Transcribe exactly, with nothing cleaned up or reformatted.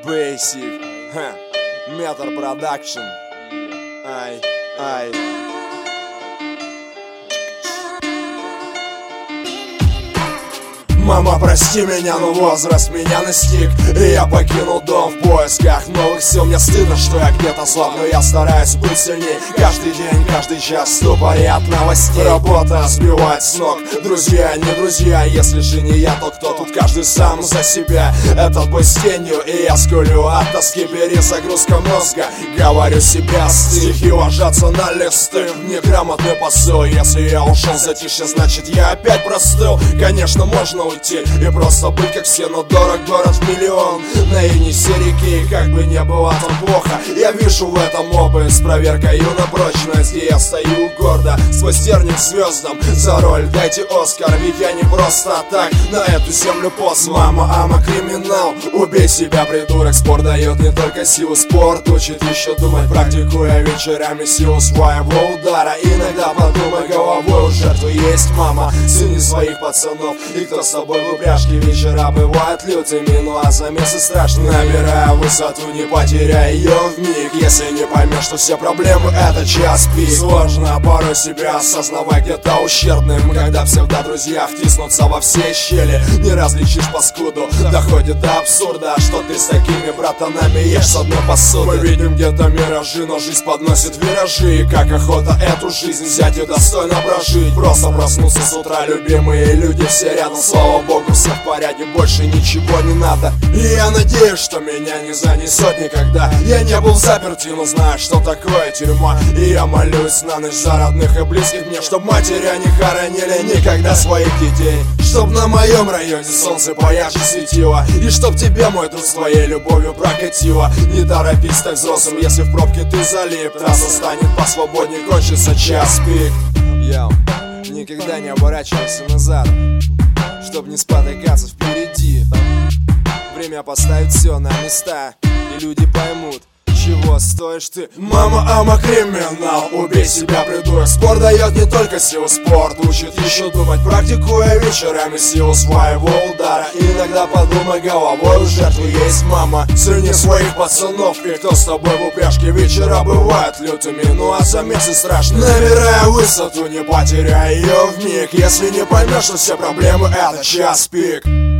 Basic, ха, Метр Продакшн. Ай, ай. Мама, прости меня, но возраст меня настиг, и я покинул дом в поисках новых сил. Мне стыдно, что я где-то слаб, но я стараюсь быть сильней. Каждый день, каждый час в ступоре от новостей. Работа сбивает с ног, друзья, не друзья. Если же не я, то кто? Тут каждый сам за себя. Этот бой с тенью, и я скулю от тоски. Перезагрузка мозга, говорю себе, стихи ложатся на листы. Неграмотный посыл, если я ушел затишье, значит я опять простыл. Конечно, можно уйти и просто быть как все, но дорог город в миллион. На Енисей реки, как бы не было там плохо, я вижу в этом опыт с проверкой на прочность. И я стою гордо, свой терник к звездам. За роль дайте Оскар, ведь я не просто так на эту землю пост. Мама, ама, криминал, убей себя, придурок. Спорт дает не только силу, спорт учит еще думать, практикуя вечерами силу своего удара. Иногда подумай головой, у жертвы есть мама, цени своих пацанов. И кто с тобой в упряжке, вечера бывают лютыми, ну а замесы страшны. Набирая высоту, не потеряй ее вмиг. Если не поймешь, что все проблемы это час пик. Сложно порой себя осознавать где-то ущербным, когда псевдо-друзья втиснутся во все щели. Не различишь паскуду, доходит до абсурда, что ты с такими братанами ешь с одной посуды. Мы видим где-то миражи, но жизнь подносит виражи. И как охота эту жизнь взять и достойно прожить. Просто проснуться с утра, любимые люди все рядом. Слава богу, все в порядке, больше ничего не надо. И я надеюсь, что меня не занесет никогда. Я не был заперти, но знаю, что такое тюрьма. И я молюсь на ночь за родных и близких мне, чтоб матери не хоронили никогда своих детей. Чтоб на моем районе солнце поярче светило, и чтоб тебе, мой друг, с твоей любовью прокатило. Не торопись так взрослым, если в пробке ты залип. Трасса станет посвободнее, кончится час пик. Йоу, никогда не оборачивайся назад, чтоб не спотыкаться впереди. Время поставит все на места, и люди поймут, чего стоишь ты. Мама, ама, криминал, убей себя, придурок. Спорт дает не только силу, спорт учит еще думать, практикуя вечерами силу своего удара. Иногда подумай головой, у жертвы есть мама, цени своих пацанов. И кто с тобой в упряжке, вечера бывают лютыми, ну а замесы страшны. Набирая высоту, не потеряй ее вмиг. Если не поймешь, что все проблемы это час пик.